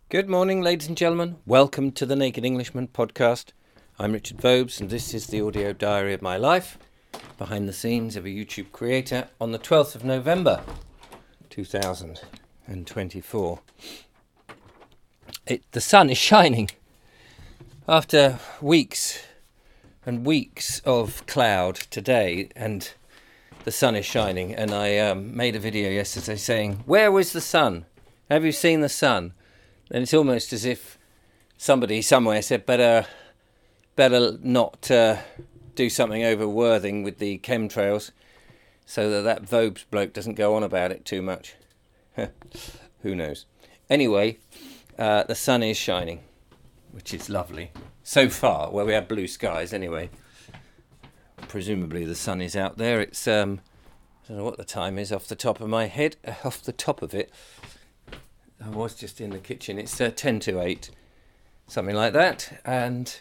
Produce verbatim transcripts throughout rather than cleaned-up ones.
Good morning, ladies and gentlemen. Welcome to the Naked Englishman podcast. I'm Richard Vobes, and this is the audio diary of my life, behind the scenes of a YouTube creator, on the twelfth of November, two thousand twenty-four. It, the sun is shining. After weeks and weeks of cloud today, and the sun is shining, and I um, made a video yesterday saying, where was the sun? Have you seen the sun? And it's almost as if somebody somewhere said, better better not uh, do something over Worthing with the chemtrails so that that Vobes bloke doesn't go on about it too much. Who knows? Anyway, uh, the sun is shining, which is lovely. So far, well, we have blue skies anyway. Presumably the sun is out there. It's, um, I don't know what the time is off the top of my head, uh, off the top of it. I was just in the kitchen. It's uh, ten to eight, something like that, and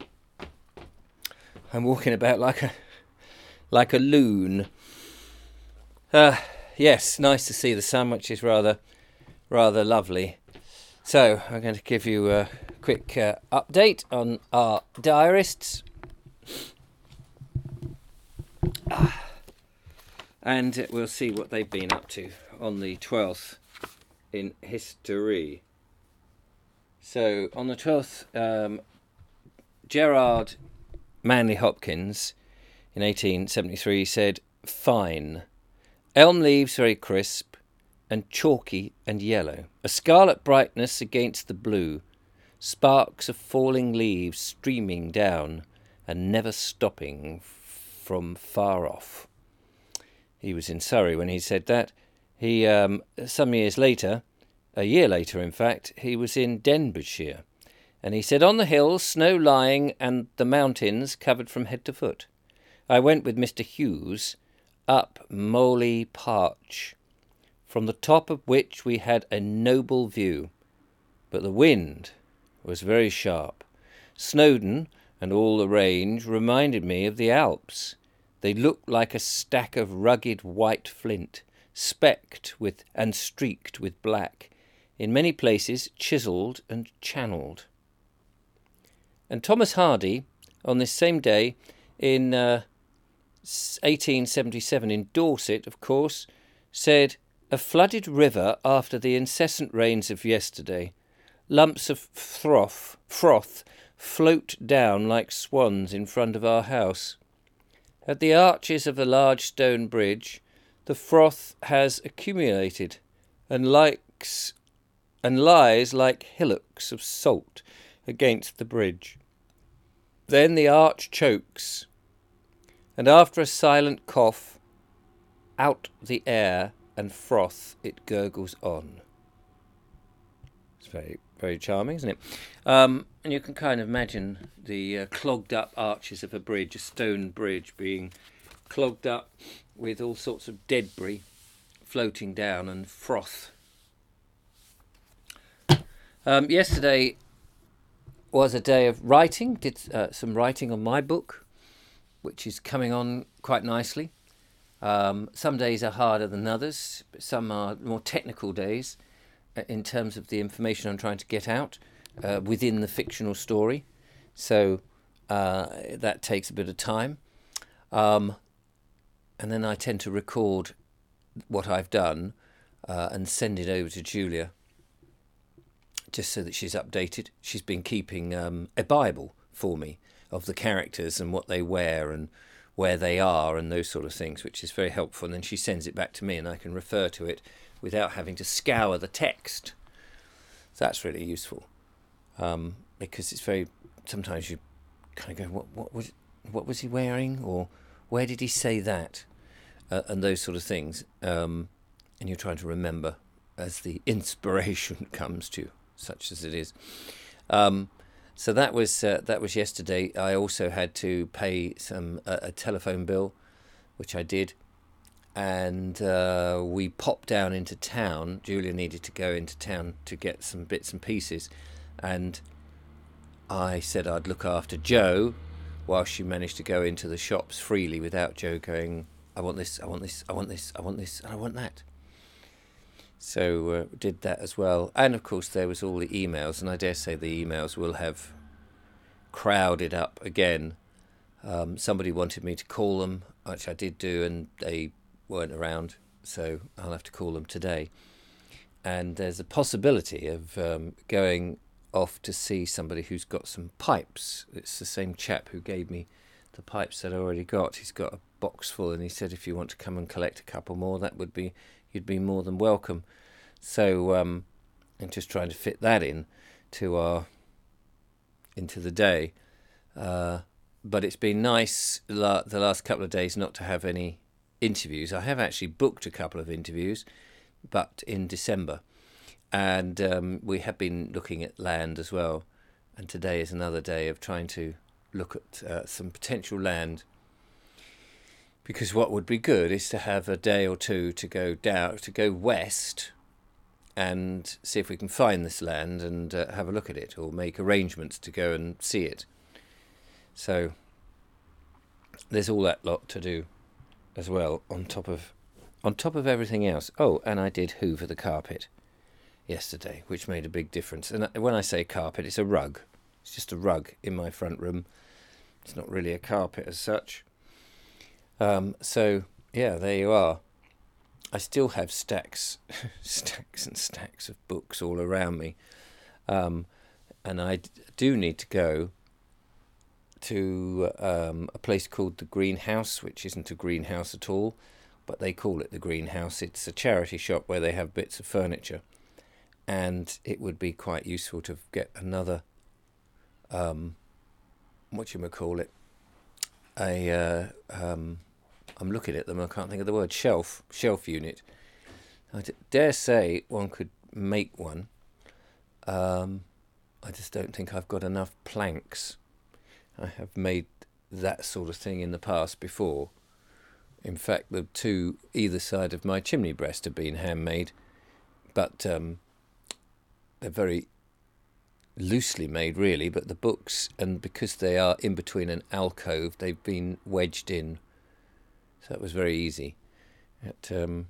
I'm walking about like a like a loon. Uh, yes, nice to see the sun, which is rather rather lovely. So I'm going to give you a quick uh, update on our diarists, ah. and we'll see what they've been up to on the twelfth. In history. So on the twelfth, um, Gerard Manley Hopkins in eighteen seventy-three said, fine, elm leaves very crisp and chalky and yellow, a scarlet brightness against the blue, sparks of falling leaves streaming down and never stopping from far off. He was in Surrey when he said that. He, um, some years later, a year later in fact, he was in Denbighshire, and he said, on the hills, snow lying and the mountains covered from head to foot. I went with Mister Hughes up Moley Parch, from the top of which we had a noble view, but the wind was very sharp. Snowdon and all the range reminded me of the Alps. They looked like a stack of rugged white flint, specked with and streaked with black, in many places chiselled and channelled. And Thomas Hardy, on this same day, in uh, eighteen seventy-seven, in Dorset, of course, said, a flooded river after the incessant rains of yesterday. Lumps of froth, froth float down like swans in front of our house. At the arches of the large stone bridge, the froth has accumulated and likes and lies like hillocks of salt against the bridge. Then the arch chokes, and after a silent cough, out the air and froth it gurgles on. It's very, very charming, isn't it? Um, and you can kind of imagine the uh, clogged up arches of a bridge, a stone bridge, being clogged up with all sorts of debris floating down and froth. Um, yesterday was a day of writing. Did uh, some writing on my book, which is coming on quite nicely. Um, some days are harder than others, but some are more technical days uh, in terms of the information I'm trying to get out uh, within the fictional story. So uh, that takes a bit of time. Um, And then I tend to record what I've done uh, and send it over to Julia, just so that she's updated. She's been keeping um, a Bible for me of the characters and what they wear and where they are and those sort of things, which is very helpful. And then she sends it back to me and I can refer to it without having to scour the text. So that's really useful um, because it's very, sometimes you kind of go, what, what, was, what was he wearing? Or where did he say that? Uh, and those sort of things. Um, and you're trying to remember as the inspiration comes to you, such as it is. Um, so that was uh, that was yesterday. I also had to pay some uh, a telephone bill, which I did. And uh, we popped down into town. Julia needed to go into town to get some bits and pieces. And I said I'd look after Joe while she managed to go into the shops freely without Joe going, I want this, I want this, I want this, I want this, and I want that. So uh, did that as well. And of course there was all the emails, and I dare say the emails will have crowded up again. Um, somebody wanted me to call them, which I did do, and they weren't around, so I'll have to call them today. And there's a possibility of um, going off to see somebody who's got some pipes. It's the same chap who gave me the pipes that I already got. He's got a box full, and he said if you want to come and collect a couple more, that would be, you'd be more than welcome. So um, I'm just trying to fit that in to our into the day. Uh, but it's been nice la- the last couple of days not to have any interviews. I have actually booked a couple of interviews, but in December. And um, we have been looking at land as well. And today is another day of trying to look at uh, some potential land. Because what would be good is to have a day or two to go down, to go west and see if we can find this land and uh, have a look at it, or make arrangements to go and see it. So there's all that lot to do as well on top of on top of everything else. Oh, and I did hoover the carpet yesterday, which made a big difference. And when I say carpet, it's a rug. It's just a rug in my front room. It's not really a carpet as such. Um, so, yeah, there you are. I still have stacks, stacks and stacks of books all around me. Um, and I d- do need to go to um, a place called the Greenhouse, which isn't a greenhouse at all, but they call it the Greenhouse. It's a charity shop where they have bits of furniture. And it would be quite useful to get another, um, whatchamacallit, a, uh, um, I'm looking at them, I can't think of the word, shelf, shelf unit. I d- dare say one could make one. Um, I just don't think I've got enough planks. I have made that sort of thing in the past before. In fact, the two either side of my chimney breast have been handmade, but um, they're very loosely made, really. But the books, and because they are in between an alcove, they've been wedged in. So that was very easy. It, um,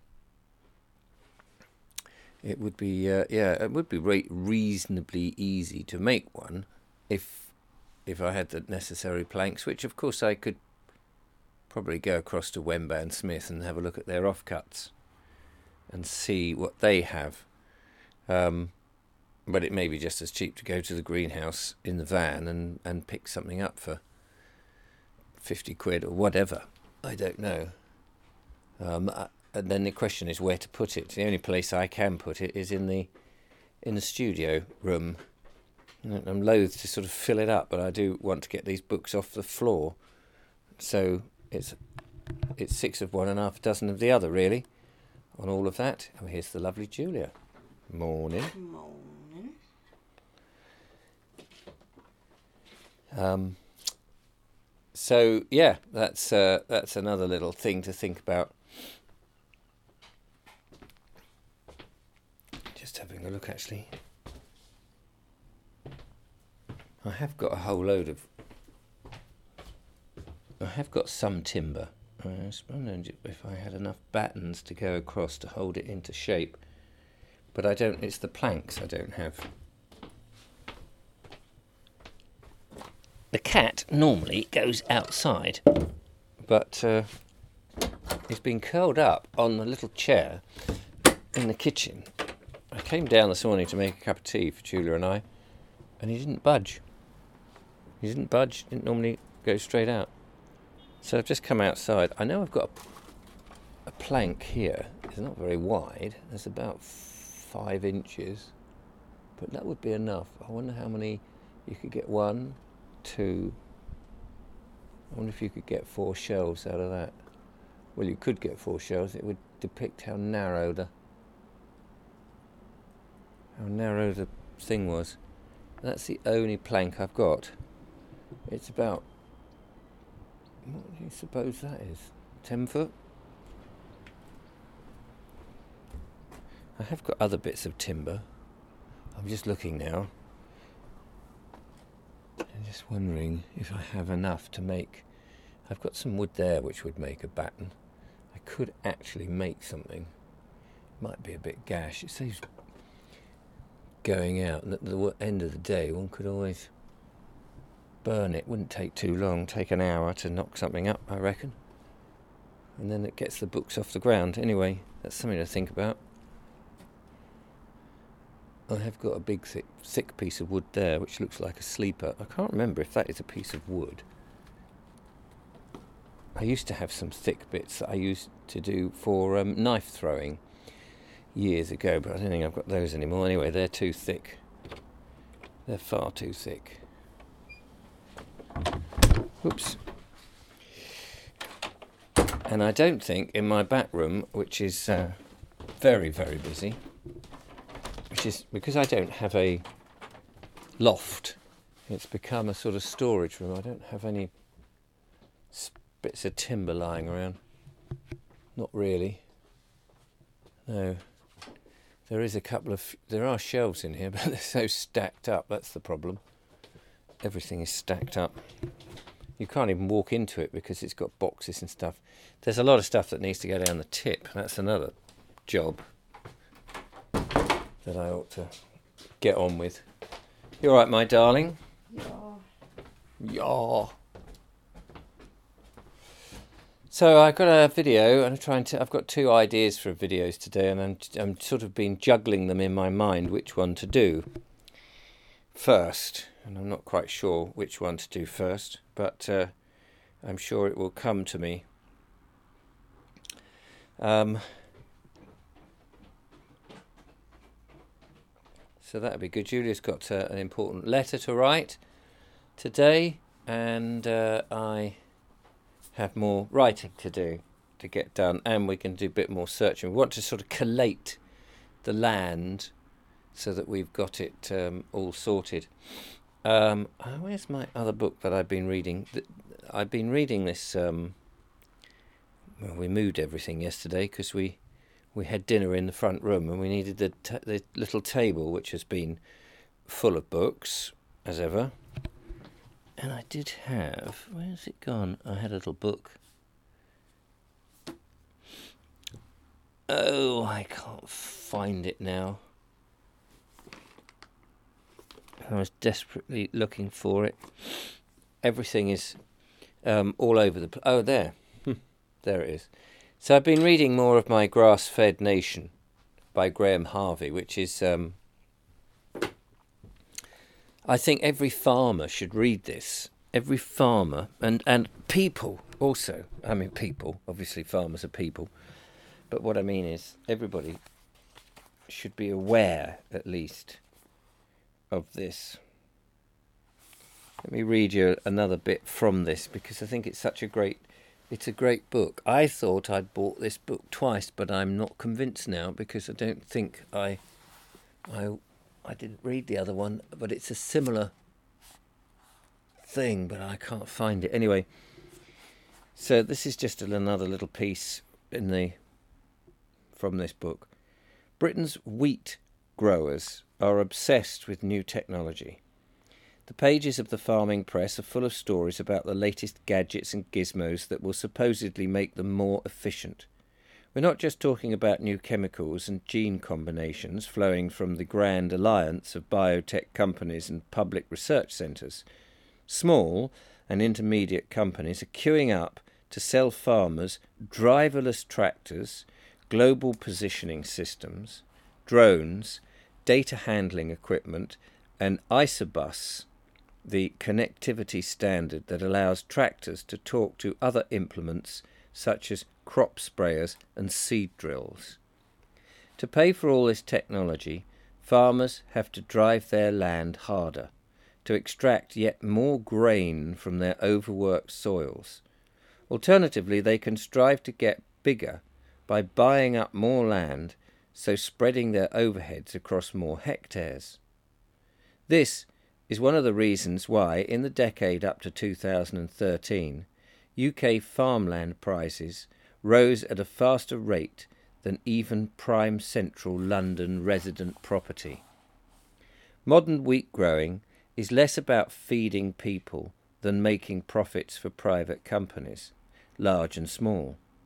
it would be, uh, yeah, it would be re- reasonably easy to make one if if I had the necessary planks, which of course I could probably go across to Wemban Smith and have a look at their offcuts and see what they have. Um, but it may be just as cheap to go to the Greenhouse in the van and, and pick something up for fifty quid or whatever. I don't know. Um, and then the question is where to put it. The only place I can put it is in the in the studio room. I'm loath to sort of fill it up, but I do want to get these books off the floor. So it's it's six of one and half a dozen of the other, really, on all of that. Oh, here's the lovely Julia. Morning. Morning. Um. So yeah, that's uh, that's another little thing to think about. Just having a look, actually. I have got a whole load of. I have got some timber. I was wondering if I had enough battens to go across to hold it into shape, but I don't. It's the planks I don't have. The cat normally goes outside, but uh, he's been curled up on the little chair in the kitchen. I came down this morning to make a cup of tea for Julia and I, and he didn't budge. He didn't budge, didn't normally go straight out. So I've just come outside. I know I've got a, a plank here. It's not very wide. It's about five inches, but that would be enough. I wonder how many you could get. One, two. I wonder if you could get four shelves out of that. Well, you could get four shelves. It would depict how narrow the how narrow the thing was. That's the only plank I've got. It's about, what do you suppose that is? Ten foot? I have got other bits of timber. I'm just looking now. I'm just wondering if I have enough to make. I've got some wood there which would make a batten. I could actually make something Might be a bit gash. It saves going out, and at the end of the day one could always burn it. Wouldn't take too long, take an hour to knock something up, I reckon, and then it gets the books off the ground. Anyway, that's something to think about. I have got a big thick, thick piece of wood there which looks like a sleeper. I can't remember if that is a piece of wood. I used to have some thick bits that I used to do for um, knife throwing years ago, but I don't think I've got those anymore. Anyway, they're too thick. They're far too thick. Oops. And I don't think in my back room, which is uh, very, very busy, which is because I don't have a loft, it's become a sort of storage room. I don't have any bits of timber lying around. Not really. No. There is a couple of, there are shelves in here, but they're so stacked up, that's the problem. Everything is stacked up. You can't even walk into it because it's got boxes and stuff. There's a lot of stuff that needs to go down the tip. That's another job that I ought to get on with. You alright, my darling? Yeah. Yeah. So I've got a video, and I'm trying to. I've got two ideas for videos today, and I'm I'm sort of been juggling them in my mind, which one to do first, and I'm not quite sure which one to do first, but uh, I'm sure it will come to me. Um, so that'll be good. Julia's got uh, an important letter to write today, and uh, I have more writing to do to get done, and we can do a bit more searching. We want to sort of collate the land so that we've got it um, all sorted. Um, oh, where's my other book that I've been reading? I've been reading this. Um, well, we moved everything yesterday because we we had dinner in the front room, and we needed the t- the little table, which has been full of books as ever. And I did have, where's it gone? I had a little book. Oh, I can't find it now. I was desperately looking for it. Everything is um, all over the place. Oh, there. There it is. So I've been reading more of My Grass-Fed Nation by Graham Harvey, which is... Um, I think every farmer should read this. Every farmer, and, and people also. I mean, people. Obviously, farmers are people. But what I mean is, everybody should be aware, at least, of this. Let me read you another bit from this, because I think it's such a great... It's a great book. I thought I'd bought this book twice, but I'm not convinced now, because I don't think I... I I didn't read the other one, but it's a similar thing, but I can't find it. Anyway, so this is just another little piece in the from this book. Britain's wheat growers are obsessed with new technology. The pages of the farming press are full of stories about the latest gadgets and gizmos that will supposedly make them more efficient. We're not just talking about new chemicals and gene combinations flowing from the grand alliance of biotech companies and public research centres. Small and intermediate companies are queuing up to sell farmers driverless tractors, global positioning systems, drones, data handling equipment, and Isobus, the connectivity standard that allows tractors to talk to other implements such as crop sprayers and seed drills. To pay for all this technology, farmers have to drive their land harder, to extract yet more grain from their overworked soils. Alternatively, they can strive to get bigger by buying up more land, so spreading their overheads across more hectares. This is one of the reasons why, in the decade up to two thousand thirteen, U K farmland prices rose at a faster rate than even prime central London resident property. Modern wheat growing is less about feeding people than making profits for private companies, large and small.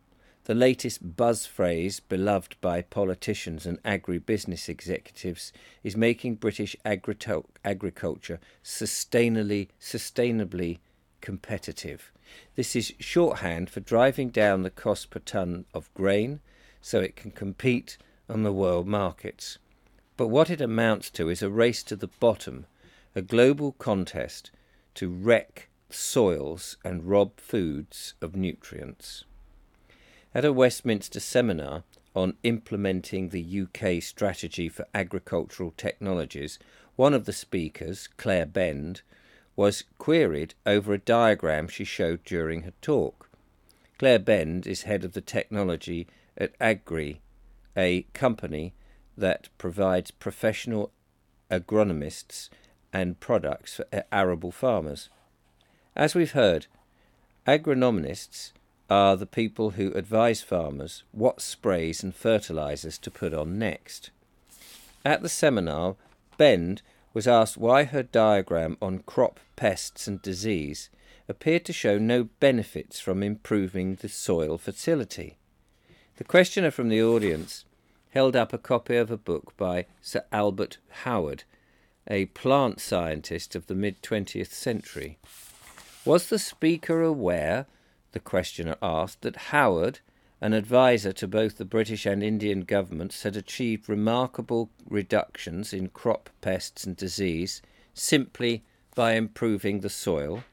the latest buzz phrase beloved by politicians and agribusiness executives is making British agri- agriculture sustainably, sustainably competitive. This is shorthand for driving down the cost per tonne of grain so it can compete on the world markets. But what it amounts to is a race to the bottom, a global contest to wreck soils and rob foods of nutrients. At a Westminster seminar on implementing the U K strategy for agricultural technologies, one of the speakers, Claire Bend, was queried over a diagram she showed during her talk. Claire Bend is head of the technology at Agri, a company that provides professional agronomists and products for arable farmers. As we've heard, agronomists are the people who advise farmers what sprays and fertilizers to put on next. At the seminar, Bend was asked why her diagram on crop pests and disease appeared to show no benefits from improving the soil fertility. The questioner from the audience held up a copy of a book by Sir Albert Howard, a plant scientist of the mid-twentieth century. Was the speaker aware, the questioner asked, that Howard, an advisor to both the British and Indian governments, had achieved remarkable reductions in crop pests and disease simply by improving the soil?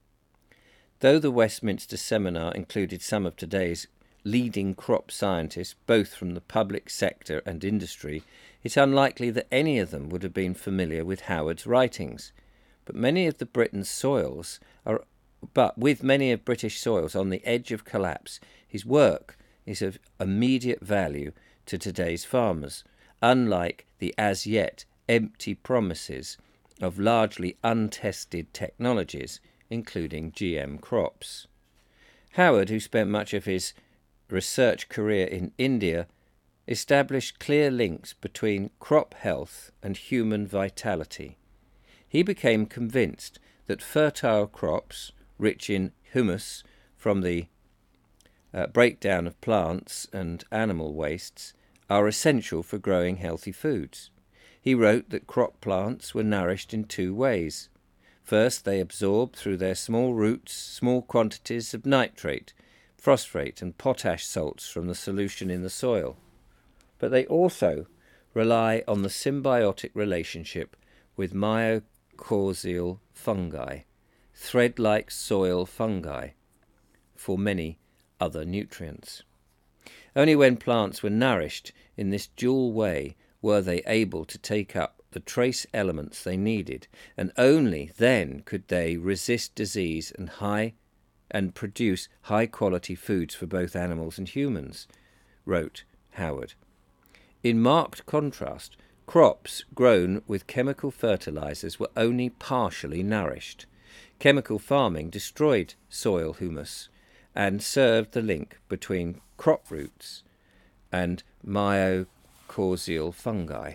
Though the Westminster seminar included some of today's leading crop scientists, both from the public sector and industry, it's unlikely that any of them would have been familiar with Howard's writings. But many of the Britain's soils are But with many of British soils on the edge of collapse, his work is of immediate value to today's farmers, unlike the as yet empty promises of largely untested technologies, including G M crops. Howard, who spent much of his research career in India, established clear links between crop health and human vitality. He became convinced that fertile crops, rich in humus from the uh, breakdown of plants and animal wastes, are essential for growing healthy foods. He wrote that crop plants were nourished in two ways. First, they absorb through their small roots small quantities of nitrate, phosphate and potash salts from the solution in the soil. But they also rely on the symbiotic relationship with mycorrhizal fungi, thread-like soil fungi, for many other nutrients. Only when plants were nourished in this dual way were they able to take up the trace elements they needed, and only then could they resist disease and high and produce high-quality foods for both animals and humans, wrote Howard. In marked contrast, crops grown with chemical fertilizers were only partially nourished. Chemical farming destroyed soil humus and served the link between crop roots and mycorrhizal fungi.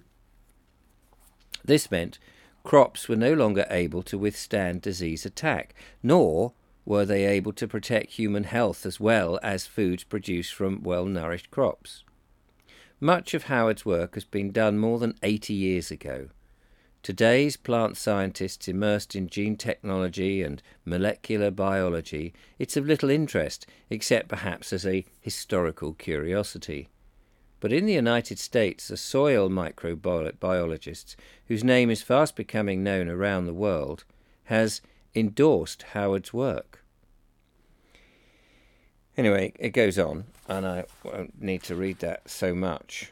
This meant crops were no longer able to withstand disease attack, nor were they able to protect human health as well as foods produced from well-nourished crops. Much of Howard's work has been done more than eighty years ago. Today's plant scientists immersed in gene technology and molecular biology, it's of little interest, except perhaps as a historical curiosity. But in the United States, a soil microbiologist, whose name is fast becoming known around the world, has endorsed Howard's work. Anyway, it goes on, and I won't need to read that so much.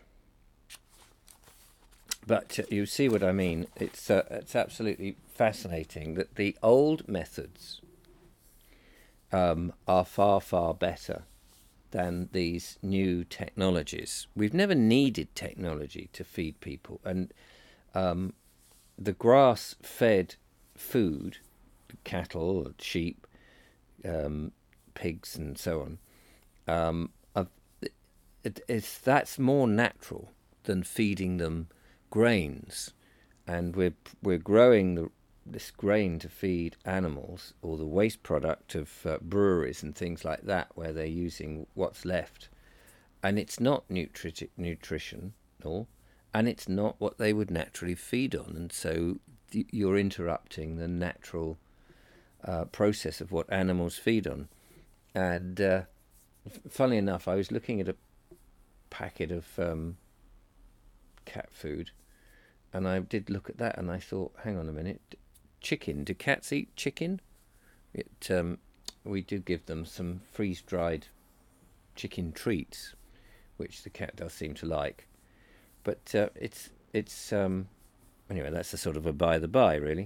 But uh, you see what I mean. It's uh, it's absolutely fascinating that the old methods um, are far, far better than these new technologies. We've never needed technology to feed people. And um, the grass-fed food, cattle, sheep, um, pigs and so on, um, uh, it, it's, that's more natural than feeding them grains, and we're we're growing the this grain to feed animals, or the waste product of uh, breweries and things like that, where they're using what's left, and it's not nutri- nutritional, and it's not what they would naturally feed on, and so th- you're interrupting the natural uh, process of what animals feed on. And uh, f- funnily enough, I was looking at a packet of um, cat food, and I did look at that, and I thought, hang on a minute, chicken, do cats eat chicken? It um, we do give them some freeze-dried chicken treats, which the cat does seem to like, but uh, it's it's um, anyway, that's a sort of a by the by, really.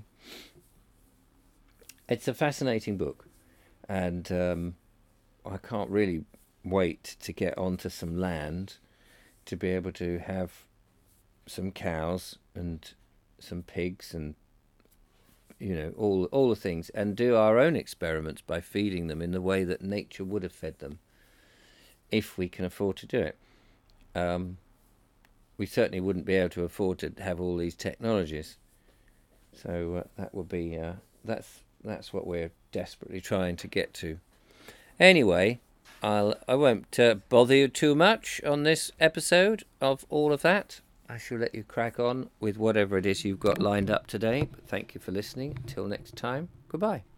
It's a fascinating book, and um, I can't really wait to get onto some land to be able to have some cows and some pigs and, you know, all all the things, and do our own experiments by feeding them in the way that nature would have fed them, if we can afford to do it. Um, we certainly wouldn't be able to afford to have all these technologies. So uh, that would be uh, that's that's what we're desperately trying to get to. Anyway, I'll I won't uh, bother you too much on this episode of all of that. I shall let you crack on with whatever it is you've got lined up today. But thank you for listening. Until next time, goodbye.